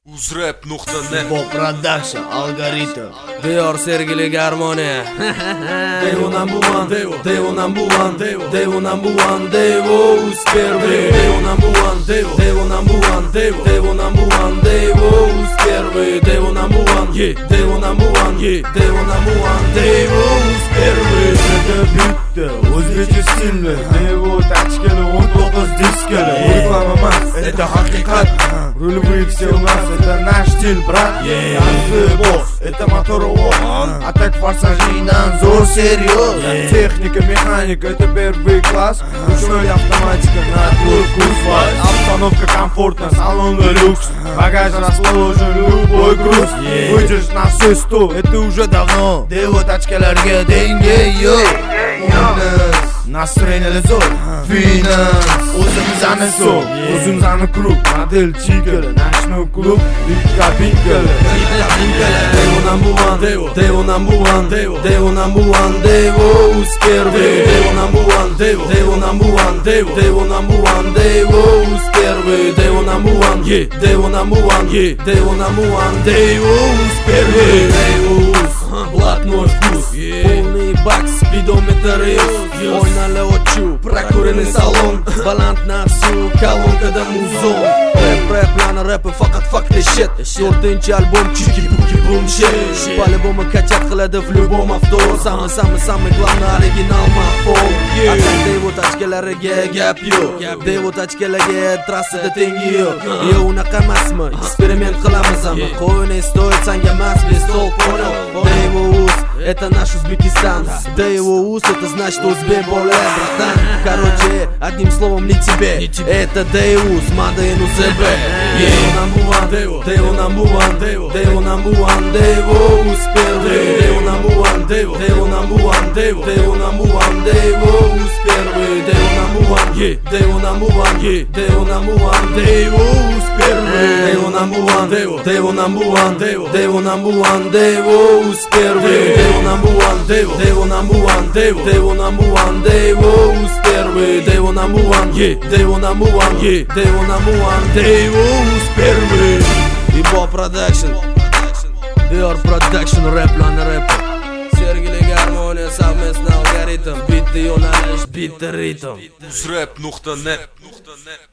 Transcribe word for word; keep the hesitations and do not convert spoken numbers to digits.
uzrap nuqta net Bo Production, algoritm Diyor Sergili Garmoniya. Devo number one, Devo, Devo number one, Devo, Devo number one, Devo первый, Devo number one, Devo, Devo number one, Devo, Devo number one, Devo первый, Devo number one, yeah, Devo number one, yeah, Devo number one, Devo первый. Это bitti, o'zbekcha stilli Devo tachkali o'n to'qqiz diskali Reklama emas, это haqiqat Рулевые все у нас, это наш стиль, брат Янсы босс, это моторовоз Атак форсажинан, зор серьез Техника, механика, это первый класс Ручной автоматика, на твой вкус. Обстановка комфортна, салон люкс Багаж расположен, любой груз Выйдешь на все сто, это уже давно Devo tachkalarga dengi yo'q Настроение zo'r Finans O'zimizni so'm O'zimizni klub Model chikali National klub Bikka binkali Devo number one, Devo, Devo number one, Devo, Devo number one, Devo первый, Devo number one, Devo, Devo number one, Devo, Devo number one, Devo первый, Devo number one, yeah, Devo number one, yeah, Devo number one, Devo первый, Devo блатной вкус, полный бак, спидометр Oynali ochu, прокуренный салон Baland nafsu, kolonкада muzon Rap, raplarni rapi faqat fakt и shit To'rtinchi albom, chiki-puki boom shit По-любому качать qiladi в любом авто Самый, самый, самый главный оригинал мафон Atak Devo tachkalariga gap yo'q Devo tachkalarga trassada tengi yo'q Yo, unaqa emasmi? Eksperiment qilamiz ammo Qo'yni stoyt, sanga emas, bestol po'nil Devo это наш Узбекистан Devo это значит Узбек более, братан Короче, одним словом не тебе Это Devo, Made in ю зет би Devo number one, Devo, Devo number one, Devo, Devo number one, Devo первый, Devo number one, Devo, Devo number one, Devo, Devo number one, Devo первый, Devo number one, yeah, Devo number one, yeah, Devo number one, Devo первый, Devo number one, Devo, Devo number one, Devo, Devo number one, Devo первый, Devo number one, Devo, Devo number one, Devo, Devo number one, Devo первый, Devo number one, yeah, Devo number one, yeah, Devo number one, Devo первый. И Bo Production. Diyor Production raplarni rapi. Sergili Garmoniya совместный algoritm. Bitta yo'nalish, bitta ritm. uzrap nuqta net